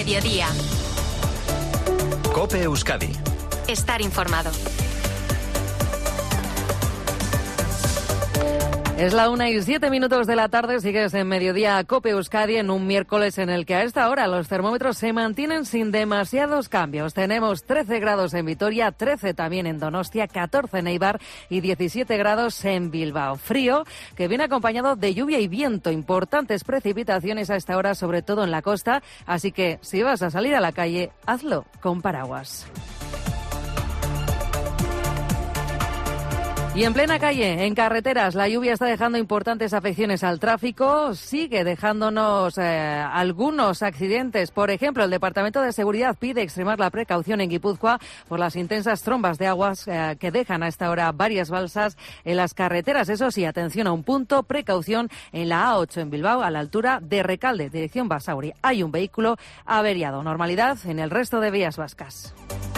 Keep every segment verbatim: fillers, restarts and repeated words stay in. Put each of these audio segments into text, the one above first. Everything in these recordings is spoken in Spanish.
mediodía. COPE Euskadi. Estar informado. Es la una y siete minutos de la tarde, sigues en Mediodía COPE Euskadi en un miércoles en el que a esta hora los termómetros se mantienen sin demasiados cambios. Tenemos trece grados en Vitoria, trece también en Donostia, catorce en Eibar y diecisiete grados en Bilbao. Frío que viene acompañado de lluvia y viento, importantes precipitaciones a esta hora, sobre todo en la costa, así que si vas a salir a la calle, hazlo con paraguas. Y en plena calle, en carreteras, la lluvia está dejando importantes afecciones al tráfico, sigue dejándonos eh, algunos accidentes. Por ejemplo, el Departamento de Seguridad pide extremar la precaución en Guipúzcoa por las intensas trombas de aguas eh, que dejan a esta hora varias balsas en las carreteras. Eso sí, atención a un punto, precaución en la A ocho en Bilbao, a la altura de Recalde, dirección Basauri. Hay un vehículo averiado. Normalidad en el resto de vías vascas.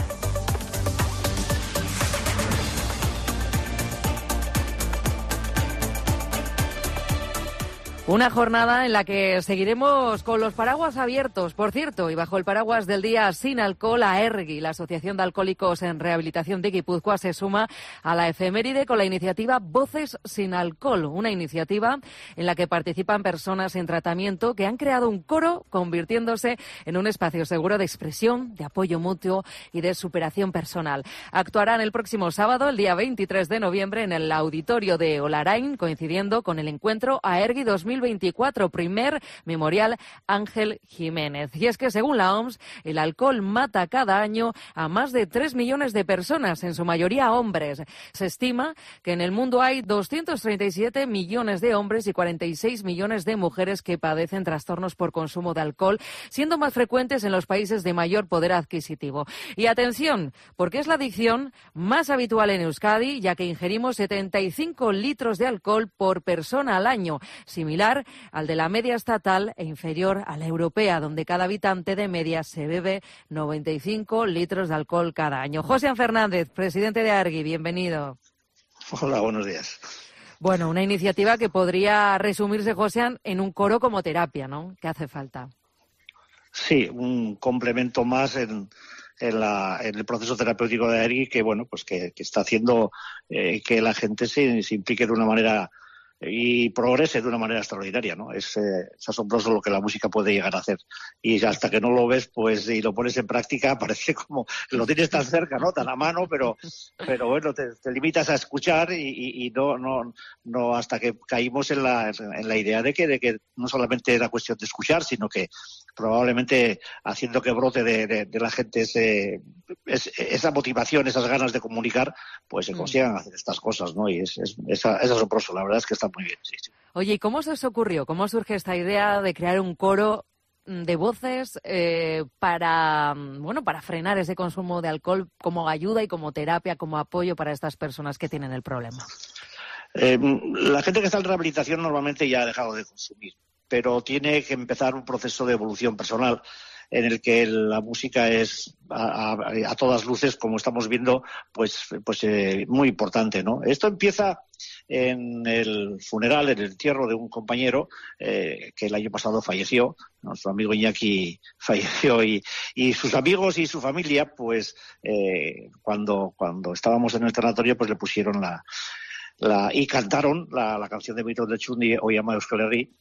Una jornada en la que seguiremos con los paraguas abiertos, por cierto, y bajo el paraguas del Día Sin Alcohol, AERGI, la Asociación de Alcohólicos en Rehabilitación de Guipúzcoa, se suma a la efeméride con la iniciativa Voces Sin Alcohol, una iniciativa en la que participan personas en tratamiento que han creado un coro convirtiéndose en un espacio seguro de expresión, de apoyo mutuo y de superación personal. Actuarán el próximo sábado, el día veintitrés de noviembre, en el auditorio de Olarain, coincidiendo con el encuentro AERGI dos mil veinticuatro, primer memorial Ángel Jiménez. Y es que, según la O M S, el alcohol mata cada año a más de tres millones de personas, en su mayoría hombres. Se estima que en el mundo hay doscientos treinta y siete millones de hombres y cuarenta y seis millones de mujeres que padecen trastornos por consumo de alcohol, siendo más frecuentes en los países de mayor poder adquisitivo. Y atención, porque es la adicción más habitual en Euskadi, ya que ingerimos setenta y cinco litros de alcohol por persona al año, similar al de la media estatal e inferior a la europea, donde cada habitante de media se bebe noventa y cinco litros de alcohol cada año. José Fernández, presidente de AERGI, bienvenido. Hola, buenos días. Bueno, una iniciativa que podría resumirse, José, en un coro como terapia, ¿no? ¿Qué hace falta? Sí, un complemento más en, en, la, en el proceso terapéutico de AERGI que, bueno, pues que, que está haciendo eh, que la gente se, se implique de una manera y progrese de una manera extraordinaria, ¿no? Es, eh, es asombroso lo que la música puede llegar a hacer. Y hasta que no lo ves, pues, y lo pones en práctica, parece como lo tienes tan cerca, ¿no? Tan a mano, pero, pero bueno, te, te limitas a escuchar y, y, y no, no, no hasta que caímos en la, en la idea de que, de que no solamente era cuestión de escuchar, sino que probablemente haciendo que brote de, de, de la gente ese, es, esa motivación, esas ganas de comunicar, pues se consigan hacer estas cosas, ¿no? Y es, es, es, es asombroso, la verdad es que está muy bien, sí, sí. Oye, ¿y cómo se os ocurrió? ¿Cómo surge esta idea de crear un coro de voces eh, para, bueno, para frenar ese consumo de alcohol como ayuda y como terapia, como apoyo para estas personas que tienen el problema? Eh, la gente que está en rehabilitación normalmente ya ha dejado de consumir, pero tiene que empezar un proceso de evolución personal en el que la música es a, a, a todas luces, como estamos viendo, pues, pues eh, muy importante, ¿no? Esto empieza en el funeral, en el entierro de un compañero eh, que el año pasado falleció. Nuestro amigo Iñaki falleció y, y sus amigos y su familia, pues eh, cuando, cuando estábamos en el tanatorio, pues le pusieron la... La, y cantaron la, la canción de Víctor de Chundi, Hoy ama Euskal Herri.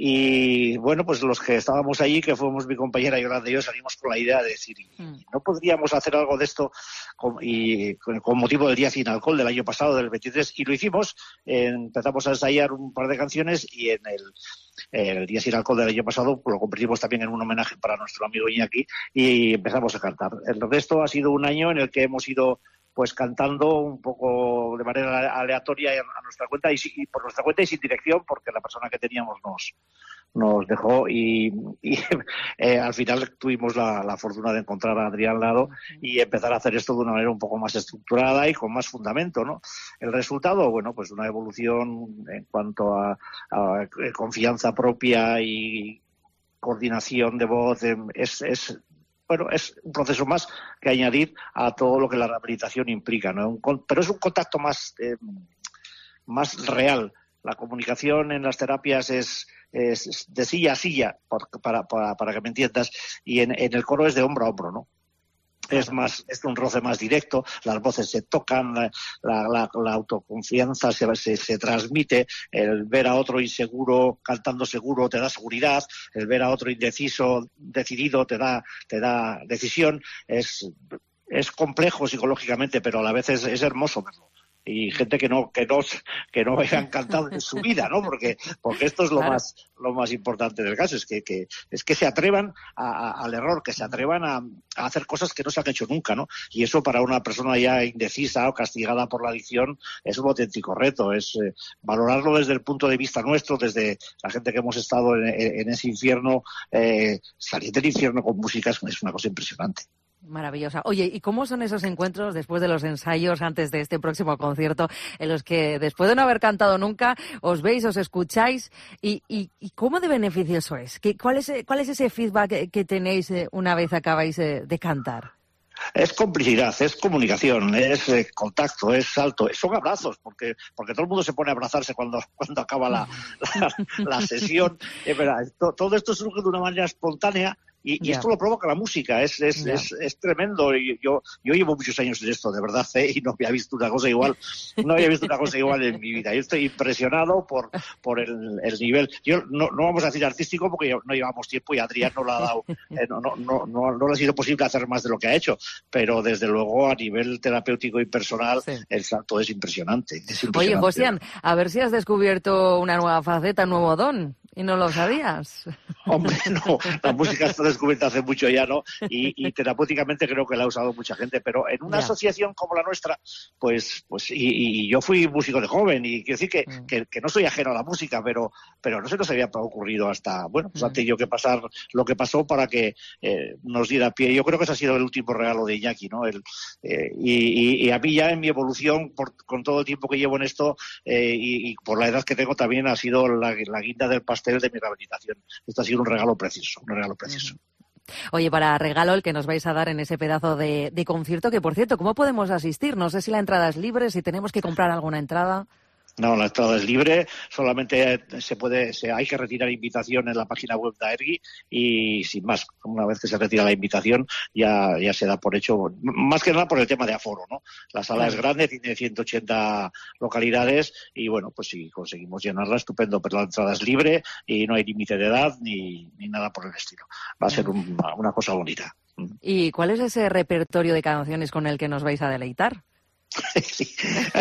Y bueno, pues los que estábamos allí, que fuimos mi compañera Yolanda y yo, salimos con la idea de decir, mm. ¿no podríamos hacer algo de esto con, y, con, con motivo del Día Sin Alcohol del año pasado, del veintitrés? Y lo hicimos, eh, empezamos a ensayar un par de canciones y en el, eh, el Día Sin Alcohol del año pasado pues, lo convertimos también en un homenaje para nuestro amigo Iñaki y empezamos a cantar. El resto ha sido un año en el que hemos ido pues cantando un poco de manera aleatoria a nuestra cuenta y, y por nuestra cuenta y sin dirección, porque la persona que teníamos nos nos dejó y, y eh, al final tuvimos la, la fortuna de encontrar a Adrián Lado y empezar a hacer esto de una manera un poco más estructurada y con más fundamento, ¿no? El resultado, bueno, pues una evolución en cuanto a, a confianza propia y coordinación de voz, es, es bueno, es un proceso más que añadir a todo lo que la rehabilitación implica, ¿no? Un, pero es un contacto más, eh, más real la comunicación en las terapias es, es de silla a silla, por, para, para, para que me entiendas, y en, en el coro es de hombro a hombro, ¿no? Es más, es un roce más directo, las voces se tocan, la, la, la, la autoconfianza se, se, se transmite, el ver a otro inseguro cantando seguro te da seguridad, el ver a otro indeciso, decidido te da, te da decisión. Es, es complejo psicológicamente, pero a la vez es, es hermoso verlo. Y gente que no que no que no hayan cantado en su vida, ¿no? Porque porque esto es lo claro. más lo más importante del caso, es que, que es que se atrevan a, a, al error, que se atrevan a, a hacer cosas que no se han hecho nunca, ¿no? Y eso para una persona ya indecisa o castigada por la adicción es un auténtico reto, es eh, valorarlo desde el punto de vista nuestro, desde la gente que hemos estado en, en ese infierno, eh, salir del infierno con música es, es una cosa impresionante. Maravillosa. Oye, ¿y cómo son esos encuentros después de los ensayos, antes de este próximo concierto, en los que después de no haber cantado nunca, os veis, os escucháis? ¿Y, y, y cómo de beneficioso es? ¿Qué, cuál es? ¿Cuál es ese feedback que, que tenéis una vez acabáis de, de cantar? Es complicidad, es comunicación, es eh, contacto, es salto, son abrazos, porque porque todo el mundo se pone a abrazarse cuando cuando acaba la, la, la sesión. Es verdad, to, todo esto surge de una manera espontánea. Y, y esto lo provoca la música, es es, es, es tremendo. Y yo yo llevo muchos años en esto, de verdad, ¿eh? Y no había visto una cosa igual, no había visto una cosa igual en mi vida. Yo estoy impresionado por por el, el nivel. Yo no, no vamos a decir artístico porque no llevamos tiempo y Adrián no lo ha dado, eh, no, no, no, no, no le ha sido posible hacer más de lo que ha hecho, pero desde luego a nivel terapéutico y personal sí. el salto es impresionante, es impresionante. Oye, Josian, a ver si has descubierto una nueva faceta, un nuevo don. ¿Y no lo sabías? Hombre, no, la música está descubierta hace mucho ya, ¿no? Y, y terapéuticamente creo que la ha usado mucha gente, pero en una ya. asociación como la nuestra, pues, pues y, y yo fui músico de joven, y quiero decir que, mm. que, que no soy ajeno a la música, pero, pero no se nos había ocurrido hasta, bueno, pues mm. antes yo que pasar lo que pasó para que eh, nos diera pie. Yo creo que ese ha sido el último regalo de Iñaki, ¿no? El, eh, y, y, y a mí ya en mi evolución, por, con todo el tiempo que llevo en esto, eh, y, y por la edad que tengo también, ha sido la, la guinda del pastel de mi rehabilitación. Esto ha sido un regalo precioso, un regalo precioso. Oye, para regalo el que nos vais a dar en ese pedazo de, de concierto, que por cierto, ¿cómo podemos asistir? No sé si la entrada es libre, si tenemos que comprar alguna entrada. No, la entrada es libre, solamente se puede, se, hay que retirar invitación en la página web de AERGui y sin más, una vez que se retira la invitación ya, ya se da por hecho, más que nada por el tema de aforo, ¿no? La sala claro. es grande, tiene ciento ochenta localidades y bueno, pues si conseguimos llenarla, estupendo, pero la entrada es libre y no hay límite de edad ni, ni nada por el estilo. Va a ser un, una cosa bonita. ¿Y cuál es ese repertorio de canciones con el que nos vais a deleitar? Sí.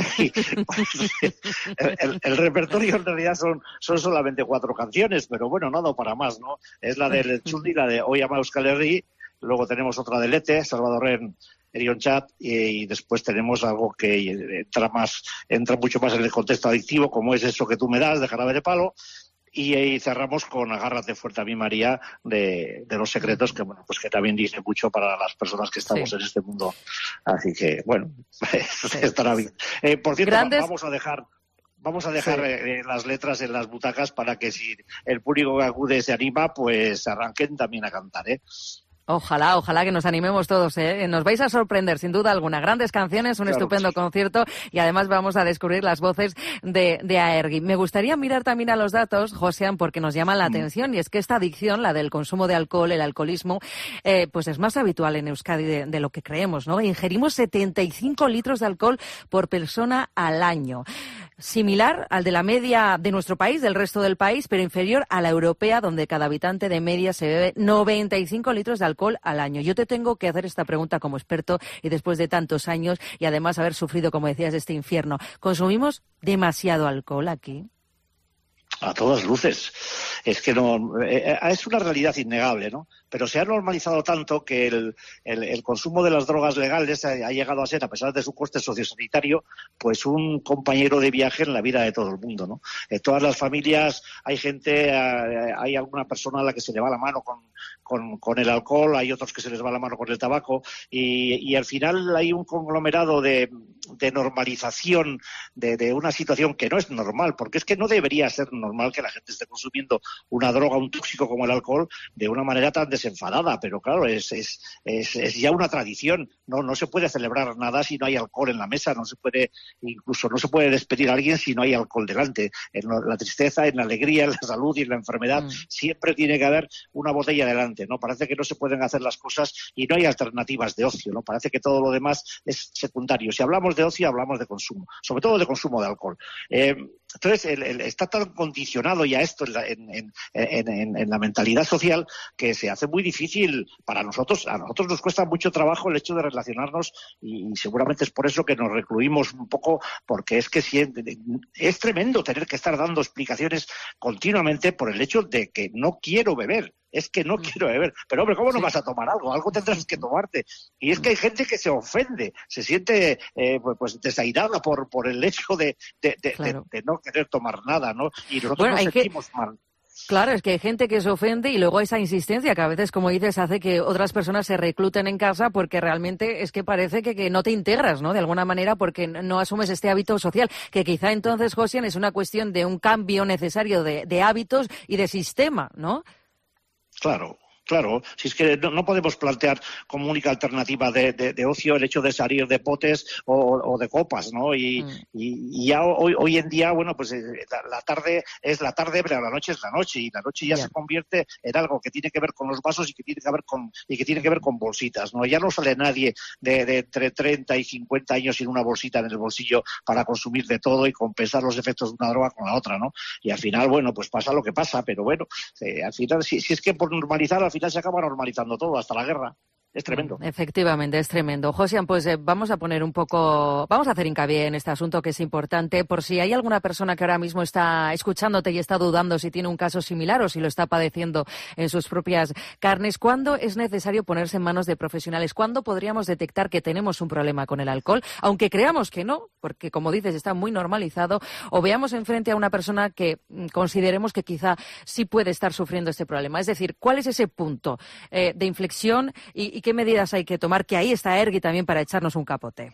el, el, el repertorio en realidad son, son solamente cuatro canciones, pero bueno, no ha dado para más, ¿no? Es la del Txundi, la de Hoy ama Euskal Herri, luego tenemos otra de Lete, Salvadorren, Erion Chat, y, y después tenemos algo que entra más, entra mucho más en el contexto adictivo, como es Eso que tú me das, de Jarabe de Palo. Y, y cerramos con Agárrate fuerte a mí, María, de, de Los Secretos, que bueno, pues que también dice mucho para las personas que estamos sí. en este mundo. Así que, bueno, sí. estará bien. Eh, por cierto, Grandes... vamos a dejar... Vamos a dejar sí. eh, las letras en las butacas para que si el público que acude se anima, pues arranquen también a cantar, ¿eh? Ojalá, ojalá que nos animemos todos, ¿eh? Nos vais a sorprender, sin duda alguna. Grandes canciones, un claro estupendo sí. concierto y además vamos a descubrir las voces de, de AERGui. Me gustaría mirar también a los datos, Josian, porque nos llaman la mm. atención y es que esta adicción, la del consumo de alcohol, el alcoholismo, eh, pues es más habitual en Euskadi de, de lo que creemos, ¿no? Ingerimos setenta y cinco litros de alcohol por persona al año. Similar al de la media de nuestro país, del resto del país, pero inferior a la europea, donde cada habitante de media se bebe noventa y cinco litros de alcohol al año. Yo te tengo que hacer esta pregunta como experto y después de tantos años y además haber sufrido, como decías, este infierno. ¿Consumimos demasiado alcohol aquí? A todas luces. Es que no, eh, es una realidad innegable, ¿no? Pero se ha normalizado tanto que el, el, el consumo de las drogas legales ha, ha llegado a ser, a pesar de su coste sociosanitario, pues un compañero de viaje en la vida de todo el mundo, ¿no? En todas las familias hay gente, eh, hay alguna persona a la que se le va la mano con, con, con el alcohol, hay otros que se les va la mano con el tabaco y, y al final hay un conglomerado de, de normalización de, de una situación que no es normal, porque es que no debería ser normal que la gente esté consumiendo una droga, un tóxico como el alcohol, de una manera tan desenfadada, pero claro, es, es, es, es ya una tradición, no, no se puede celebrar nada si no hay alcohol en la mesa, no se puede, incluso no se puede despedir a alguien si no hay alcohol delante. En la tristeza, en la alegría, en la salud y en la enfermedad, mm. siempre tiene que haber una botella delante, ¿no? Parece que no se pueden hacer las cosas y no hay alternativas de ocio, ¿no? Parece que todo lo demás es secundario. Si hablamos de ocio, hablamos de consumo, sobre todo de consumo de alcohol. Eh, entonces, el, el, está tan condicionado ya esto en la, en, en, en, en la mentalidad social que se hace muy difícil para nosotros. A nosotros nos cuesta mucho trabajo el hecho de relacionarnos y, y seguramente es por eso que nos recluimos un poco, porque es que si, es tremendo tener que estar dando explicaciones continuamente por el hecho de que no quiero beber. Es que no quiero beber. Pero, hombre, ¿cómo no vas a tomar algo? Algo tendrás que tomarte. Y es que hay gente que se ofende, se siente eh, pues desairada por, por el hecho de, de, de, claro. de, de no querer tomar nada, ¿no? Y nosotros bueno, nos sentimos que... mal. Claro, es que hay gente que se ofende y luego esa insistencia que a veces, como dices, hace que otras personas se recluten en casa porque realmente es que parece que, que no te integras, ¿no? De alguna manera porque no asumes este hábito social, que quizá entonces, Josian, es una cuestión de un cambio necesario de, de hábitos y de sistema, ¿no? Claro. Claro, si es que no, no podemos plantear como única alternativa de, de, de ocio el hecho de salir de potes o, o de copas, ¿no? Y, mm. y, y ya hoy, hoy en día, bueno, pues la, la tarde es la tarde, pero la noche es la noche y la noche ya yeah. se convierte en algo que tiene que ver con los vasos y que tiene que ver con y que tiene que ver con bolsitas, ¿no? Ya no sale nadie de, de entre treinta y cincuenta años sin una bolsita en el bolsillo para consumir de todo y compensar los efectos de una droga con la otra, ¿no? Y al final, bueno, pues pasa lo que pasa, pero bueno, eh, al final, si, si es que por normalizar, al final se acaba normalizando todo, hasta la guerra. Es tremendo. Efectivamente, es tremendo. Josian, pues eh, vamos a poner un poco, vamos a hacer hincapié en este asunto que es importante, por si hay alguna persona que ahora mismo está escuchándote y está dudando si tiene un caso similar o si lo está padeciendo en sus propias carnes. ¿Cuándo es necesario ponerse en manos de profesionales? ¿Cuándo podríamos detectar que tenemos un problema con el alcohol? Aunque creamos que no, porque como dices, está muy normalizado, o veamos enfrente a una persona que mm, consideremos que quizá sí puede estar sufriendo este problema. Es decir, ¿cuál es ese punto eh, de inflexión y, y qué medidas hay que tomar? Que ahí está Ergui también para echarnos un capote.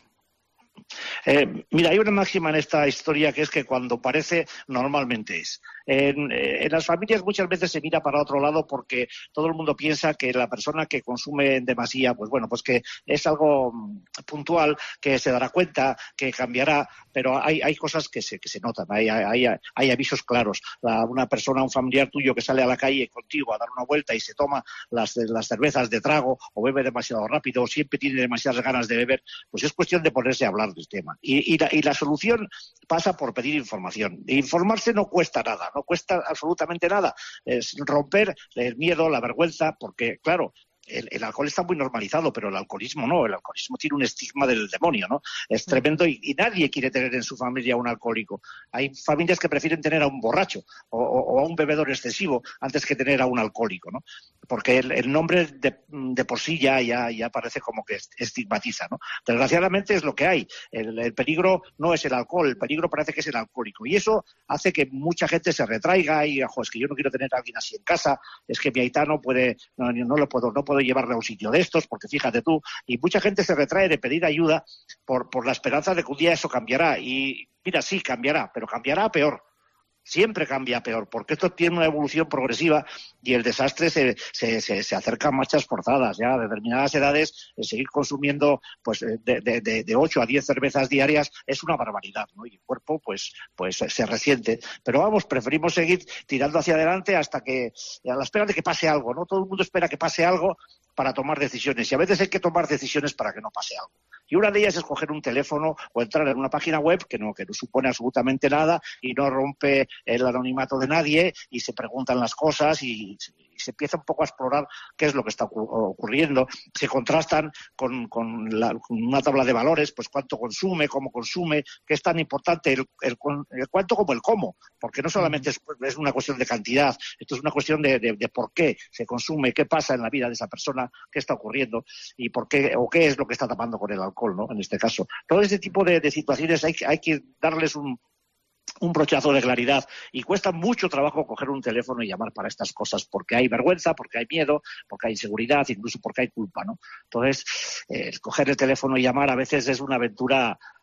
Eh, mira, hay una máxima en esta historia que es que cuando parece, normalmente es. En, en las familias muchas veces se mira para otro lado porque todo el mundo piensa que la persona que consume en demasía, pues bueno, pues que es algo puntual, que se dará cuenta, que cambiará, pero hay, hay cosas que se, que se notan, hay, hay, hay avisos claros. La, una persona, un familiar tuyo que sale a la calle contigo a dar una vuelta y se toma las, las cervezas de trago o bebe demasiado rápido o siempre tiene demasiadas ganas de beber, pues es cuestión de ponerse a hablar del tema. Y, y, la, y la solución pasa por pedir información. E informarse no cuesta nada, no cuesta absolutamente nada. Es romper el miedo, la vergüenza, porque, claro, El, el alcohol está muy normalizado, pero el alcoholismo no. El alcoholismo tiene un estigma del demonio, ¿no? Es tremendo y, y nadie quiere tener en su familia un alcohólico. Hay familias que prefieren tener a un borracho o, o, o a un bebedor excesivo antes que tener a un alcohólico, ¿no? Porque el, el nombre de, de por sí ya, ya, ya parece como que estigmatiza, ¿no? Desgraciadamente es lo que hay. El, el peligro no es el alcohol, el peligro parece que es el alcohólico. Y eso hace que mucha gente se retraiga y, ojo, es que yo no quiero tener a alguien así en casa, es que mi aitano puede, no, no lo puedo, no puedo llevarle a un sitio de estos, porque fíjate tú, y mucha gente se retrae de pedir ayuda por, por la esperanza de que un día eso cambiará. Y mira, sí, cambiará, pero cambiará a peor. Siempre cambia a peor, porque esto tiene una evolución progresiva y el desastre se, se, se, se acerca a marchas forzadas. Ya a determinadas edades, el seguir consumiendo pues de, de, de, de ocho a diez cervezas diarias es una barbaridad, ¿no? Y el cuerpo pues, pues se resiente. Pero vamos, preferimos seguir tirando hacia adelante hasta que, a la espera de que pase algo, ¿no? Todo el mundo espera que pase algo para tomar decisiones y a veces hay que tomar decisiones para que no pase algo. Y una de ellas es coger un teléfono o entrar en una página web que no, que no supone absolutamente nada y no rompe el anonimato de nadie y se preguntan las cosas y, y se empieza un poco a explorar qué es lo que está ocurriendo. Se contrastan con, con, la, con una tabla de valores, pues cuánto consume, cómo consume, qué es tan importante el, el, el cuánto como el cómo, porque no solamente es, es una cuestión de cantidad, esto es una cuestión de, de, de por qué se consume, qué pasa en la vida de esa persona, qué está ocurriendo y por qué o qué es lo que está tapando con el alcohol, ¿no? En este caso. Todo este tipo de, de situaciones hay, hay que darles un, un brochazo de claridad y cuesta mucho trabajo coger un teléfono y llamar para estas cosas porque hay vergüenza, porque hay miedo, porque hay inseguridad, incluso porque hay culpa, ¿no? Entonces, eh, coger el teléfono y llamar a veces es una aventura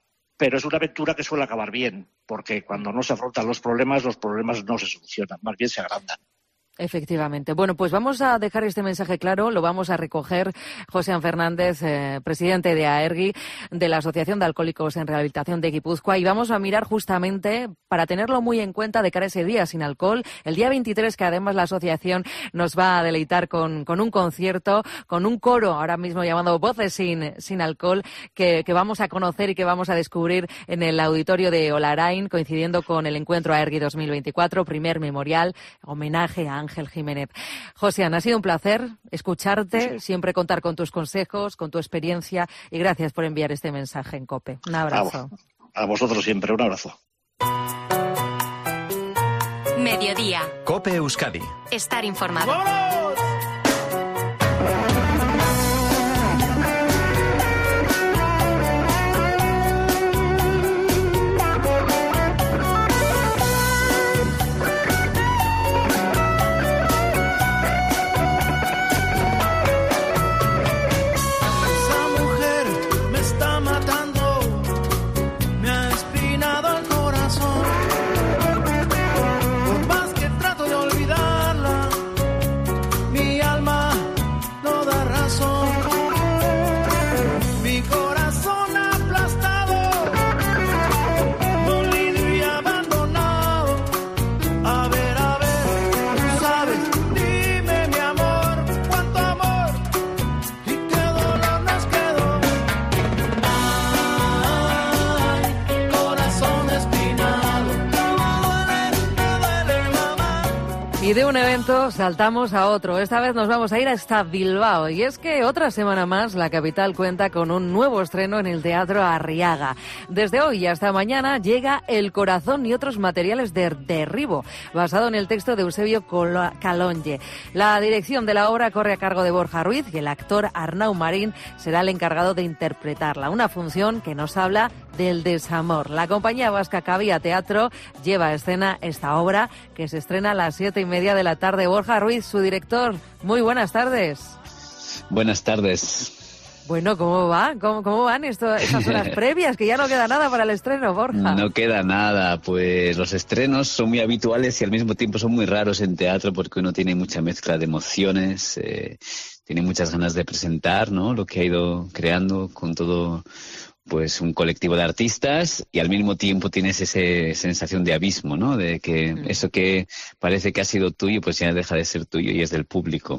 pero es una aventura que suele acabar bien, porque cuando no se afrontan los problemas, los problemas no se solucionan, más bien se agrandan. Efectivamente. Bueno, pues vamos a dejar este mensaje claro, lo vamos a recoger. Josean Fernández, eh, presidente de AERGI, de la Asociación de Alcohólicos en Rehabilitación de Guipúzcoa, y vamos a mirar justamente, para tenerlo muy en cuenta, de cara a ese día sin alcohol, el día veintitrés, que además la asociación nos va a deleitar con, con un concierto, con un coro, ahora mismo llamado Voces sin, sin Alcohol, que, que vamos a conocer y que vamos a descubrir en el auditorio de Olarain, coincidiendo con el encuentro AERGI dos mil veinticuatro, primer memorial, homenaje a Ángel Jiménez. Josean, ha sido un placer escucharte, siempre contar con tus consejos, con tu experiencia, y gracias por enviar este mensaje en COPE. Un abrazo. A, a vosotros siempre, un abrazo. Mediodía. COPE Euskadi. Estar informado. ¡Vámonos! Y de un evento saltamos a otro. Esta vez nos vamos a ir hasta Bilbao. Y es que otra semana más la capital cuenta con un nuevo estreno en el Teatro Arriaga. Desde hoy y hasta mañana llega El corazón y otros materiales de derribo, basado en el texto de Eusebio Calonge. La dirección de la obra corre a cargo de Borja Ruiz y el actor Arnau Marín será el encargado de interpretarla. Una función que nos habla del desamor. La compañía vasca Cabía Teatro lleva a escena esta obra, que se estrena a las siete y media de la tarde. Borja Ruiz, su director, muy buenas tardes. Buenas tardes. Bueno, ¿cómo va? ¿Cómo, cómo van esto, estas horas previas? Que ya no queda nada para el estreno, Borja. No queda nada, pues los estrenos son muy habituales y al mismo tiempo son muy raros en teatro, porque uno tiene mucha mezcla de emociones, eh, tiene muchas ganas de presentar, ¿no?, lo que ha ido creando con todo, pues, un colectivo de artistas, y al mismo tiempo tienes esa sensación de abismo, ¿no?, de que mm. eso que parece que ha sido tuyo, pues ya deja de ser tuyo y es del público.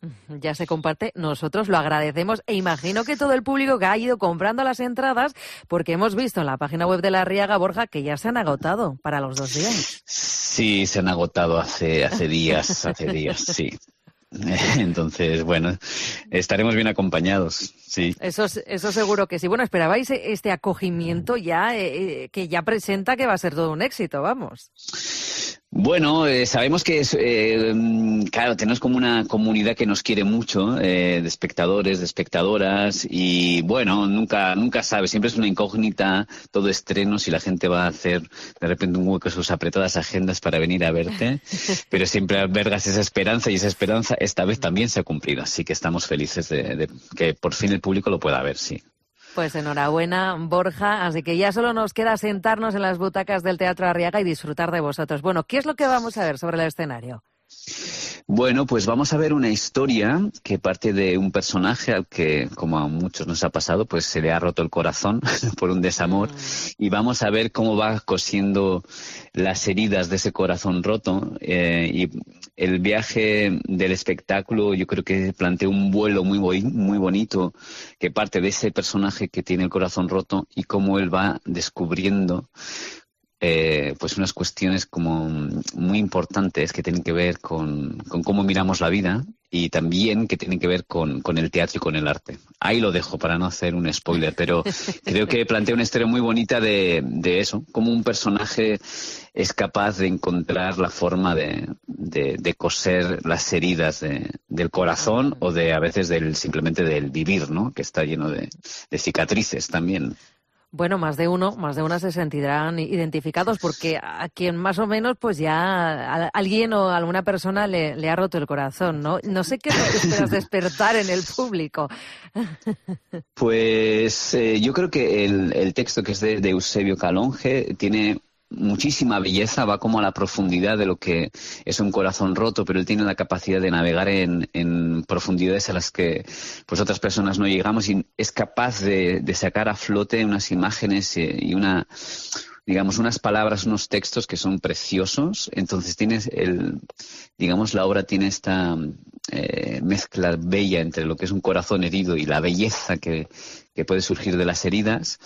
Ya se comparte, nosotros lo agradecemos, e imagino que todo el público que ha ido comprando las entradas, porque hemos visto en la página web de la Arriaga, Borja, que ya se han agotado para los dos días. Sí, se han agotado hace, hace días, hace días, sí. Entonces, bueno, estaremos bien acompañados, sí. Eso, eso seguro que sí. Bueno, ¿esperabais este acogimiento ya, eh, que ya presenta que va a ser todo un éxito, vamos? Bueno, eh, sabemos que es, eh, claro, tenemos como una comunidad que nos quiere mucho, eh, de espectadores, de espectadoras, y bueno, nunca nunca sabes, siempre es una incógnita todo estreno, si la gente va a hacer de repente un hueco en sus apretadas agendas para venir a verte, pero siempre albergas esa esperanza, y esa esperanza esta vez también se ha cumplido, así que estamos felices de, de que por fin el público lo pueda ver, sí. Pues enhorabuena, Borja, así que ya solo nos queda sentarnos en las butacas del Teatro Arriaga y disfrutar de vosotros. Bueno, ¿qué es lo que vamos a ver sobre el escenario? Bueno, pues vamos a ver una historia que parte de un personaje al que, como a muchos nos ha pasado, pues se le ha roto el corazón por un desamor, mm. y vamos a ver cómo va cosiendo las heridas de ese corazón roto, eh, y el viaje del espectáculo yo creo que plantea un vuelo muy, muy bonito que parte de ese personaje que tiene el corazón roto y cómo él va descubriendo Eh, pues unas cuestiones como muy importantes que tienen que ver con, con cómo miramos la vida, y también que tienen que ver con, con el teatro y con el arte. Ahí lo dejo para no hacer un spoiler, pero creo que plantea una historia muy bonita de, de eso, cómo un personaje es capaz de encontrar la forma de, de, de coser las heridas de, del corazón, o de a veces del simplemente del vivir, ¿no?, que está lleno de, de cicatrices también. Bueno, más de uno, más de una se sentirán identificados porque a quien más o menos pues ya a alguien o alguna persona le, le ha roto el corazón, ¿no? No sé qué es lo que esperas despertar en el público. Pues eh, yo creo que el, el texto, que es de, de Eusebio Calonge, tiene muchísima belleza, va como a la profundidad de lo que es un corazón roto, pero él tiene la capacidad de navegar en, en profundidades a las que pues otras personas no llegamos, y es capaz de, de sacar a flote unas imágenes y una, digamos, unas palabras, unos textos que son preciosos. Entonces tienes el, digamos, la obra tiene esta eh, mezcla bella entre lo que es un corazón herido y la belleza que, que puede surgir de las heridas.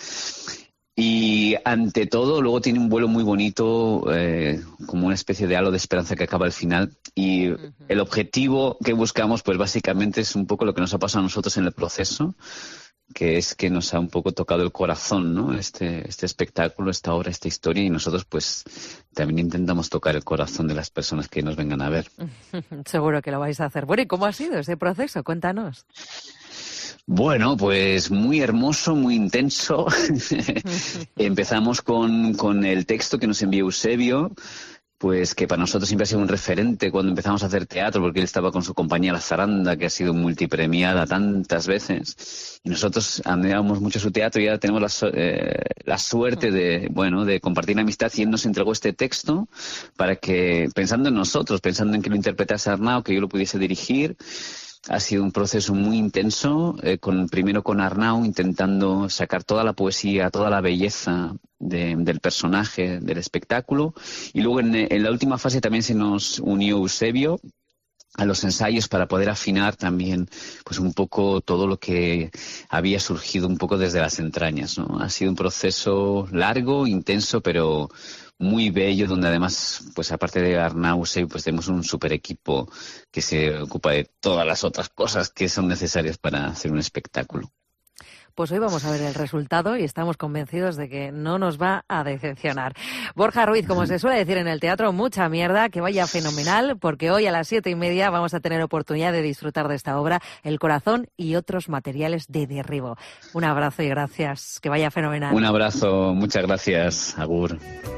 Y ante todo, luego tiene un vuelo muy bonito, eh, como una especie de halo de esperanza que acaba al final. Y uh-huh. el objetivo que buscamos, pues básicamente es un poco lo que nos ha pasado a nosotros en el proceso, que es que nos ha un poco tocado el corazón, ¿no? Este, este espectáculo, esta obra, esta historia, y nosotros pues también intentamos tocar el corazón de las personas que nos vengan a ver. Seguro que lo vais a hacer. Bueno, ¿y cómo ha sido ese proceso? Cuéntanos. Bueno, pues muy hermoso, muy intenso. Empezamos con, con el texto que nos envió Eusebio, pues que para nosotros siempre ha sido un referente cuando empezamos a hacer teatro, porque él estaba con su compañía La Zaranda, que ha sido multipremiada tantas veces, y nosotros admiramos mucho su teatro y ahora tenemos la, eh, la suerte de, bueno, de compartir amistad, y él nos entregó este texto para que, pensando en nosotros, pensando en que lo interpretase Arnau, que yo lo pudiese dirigir. Ha sido un proceso muy intenso, eh, con, primero con Arnau, intentando sacar toda la poesía, toda la belleza de, del personaje, del espectáculo. Y luego en, en la última fase también se nos unió Eusebio a los ensayos para poder afinar también pues un poco todo lo que había surgido un poco desde las entrañas, ¿no? Ha sido un proceso largo, intenso, pero muy bello, donde además, pues aparte de Arnau, pues tenemos un super equipo que se ocupa de todas las otras cosas que son necesarias para hacer un espectáculo. Pues hoy vamos a ver el resultado y estamos convencidos de que no nos va a decepcionar. Borja Ruiz, como se suele decir en el teatro, mucha mierda, que vaya fenomenal, porque hoy a las siete y media vamos a tener oportunidad de disfrutar de esta obra, El corazón y otros materiales de derribo. Un abrazo y gracias, que vaya fenomenal. Un abrazo, muchas gracias, agur.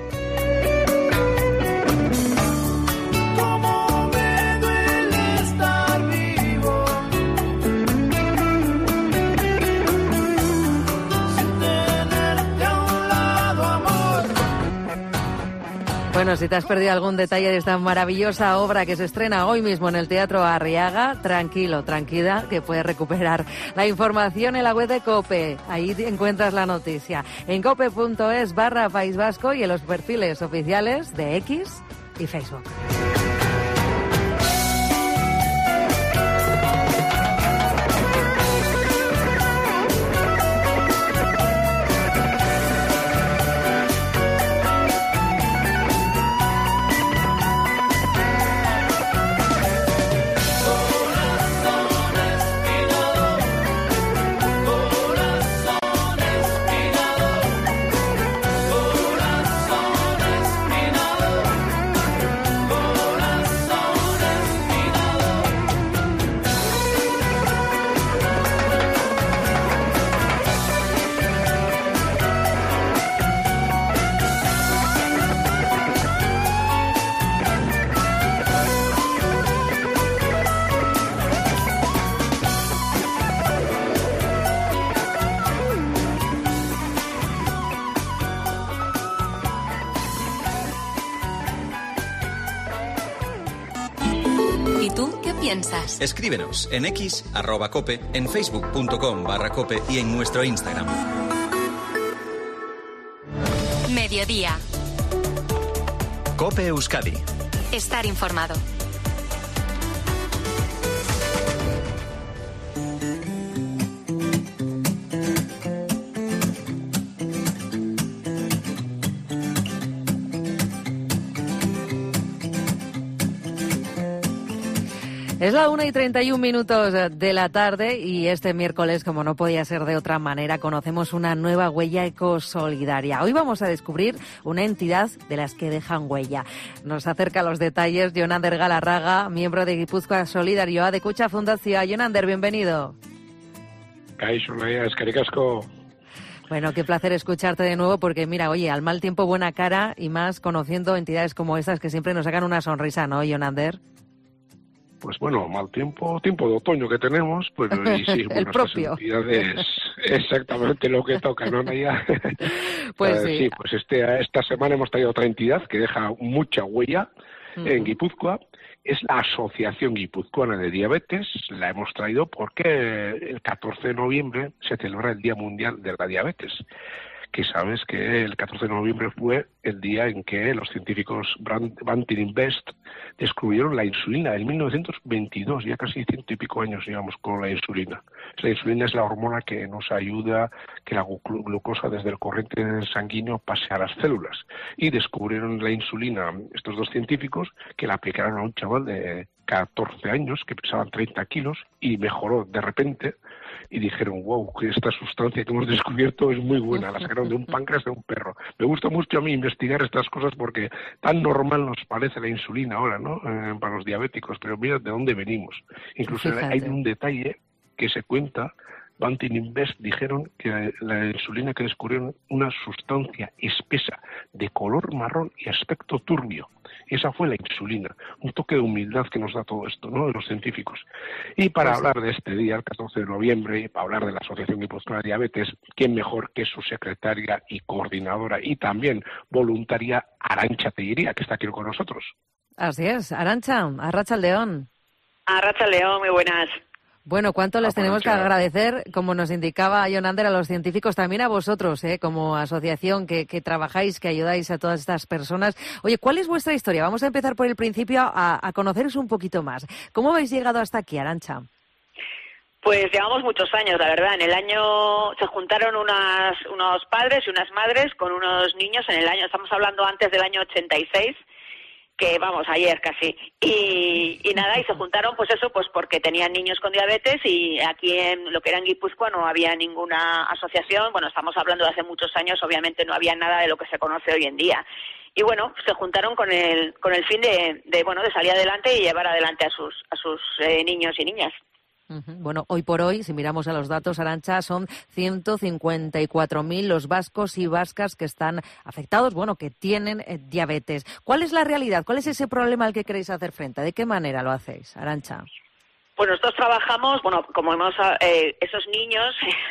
Bueno, si te has perdido algún detalle de esta maravillosa obra que se estrena hoy mismo en el Teatro Arriaga, tranquilo, tranquila, que puedes recuperar la información en la web de COPE. Ahí encuentras la noticia. En cope.es barra País Vasco y en los perfiles oficiales de X y Facebook. piensas? Escríbenos en X, arroba cope, en facebook.com barra cope y en nuestro Instagram. Mediodía. Cope Euskadi. Estar informado. Es la una y treinta y un minutos de la tarde y este miércoles, como no podía ser de otra manera, conocemos una nueva huella ecosolidaria. Hoy vamos a descubrir una entidad de las que dejan huella. Nos acerca los detalles Jonander Galarraga, miembro de Gipuzkoa Solidarioa de Kutxa Fundazioa. Jonander, bienvenido. Kaixo, María, eskerrik asko. Bueno, qué placer escucharte de nuevo porque, mira, oye, al mal tiempo buena cara y más conociendo entidades como estas que siempre nos sacan una sonrisa, ¿no, Yonander? Pues bueno, mal tiempo, tiempo de otoño que tenemos, pues y sí, el bueno, propio. Estas entidades, exactamente lo que toca, ¿no, Naya? Pues uh, sí. Sí, pues este, esta semana hemos traído otra entidad que deja mucha huella uh-huh. en Guipúzcoa. Es la Asociación Guipuzcoana de Diabetes. La hemos traído porque el catorce de noviembre se celebra el Día Mundial de la Diabetes, que sabes que el catorce de noviembre fue el día en que los científicos Banting Invest descubrieron la insulina en mil novecientos veintidós, ya casi ciento y pico años llevamos con la insulina. La insulina es la hormona que nos ayuda que la glucosa desde el corriente sanguíneo pase a las células. Y descubrieron la insulina estos dos científicos, que la aplicaron a un chaval de catorce años que pesaba treinta kilos y mejoró de repente. Y dijeron, wow, que esta sustancia que hemos descubierto es muy buena, la sacaron de un páncreas de un perro. Me gusta mucho a mí investigar estas cosas porque tan normal nos parece la insulina ahora, ¿no? Eh, para los diabéticos, pero mira de dónde venimos. Incluso Fíjate. Hay un detalle que se cuenta, Banting Invest dijeron que la insulina que descubrieron una sustancia espesa de color marrón y aspecto turbio. Esa fue la insulina, un toque de humildad que nos da todo esto, ¿no?, de los científicos. Y para pues, hablar de este día, el catorce de noviembre, y para hablar de la Asociación Guipuzcoana de Diabetes, ¿quién mejor que su secretaria y coordinadora y también voluntaria, Arantxa Tellería, que está aquí con nosotros? Así es, Arantxa, Arratsaldeon. Arratsaldeon, muy buenas. Bueno, cuánto les tenemos que agradecer, como nos indicaba Yonander, a los científicos, también a vosotros, ¿eh? Como asociación que, que trabajáis, que ayudáis a todas estas personas. Oye, ¿cuál es vuestra historia? Vamos a empezar por el principio a, a conoceros un poquito más. ¿Cómo habéis llegado hasta aquí, Arantxa? Pues llevamos muchos años, la verdad. En el año se juntaron unas, unos padres y unas madres con unos niños en el año, estamos hablando antes del año ochenta y seis, que vamos, ayer casi, y, y nada, y se juntaron pues eso, pues porque tenían niños con diabetes y aquí en lo que era en Guipúzcoa no había ninguna asociación, bueno, estamos hablando de hace muchos años, obviamente no había nada de lo que se conoce hoy en día. Y bueno, se juntaron con el con el fin de, de bueno, de salir adelante y llevar adelante a sus a sus eh, niños y niñas. Bueno, hoy por hoy, si miramos a los datos, Arantxa, son ciento cincuenta y cuatro mil los vascos y vascas que están afectados, bueno, que tienen eh, diabetes. ¿Cuál es la realidad? ¿Cuál es ese problema al que queréis hacer frente? ¿De qué manera lo hacéis, Arantxa? Pues nosotros trabajamos, bueno, como hemos, eh, esos niños,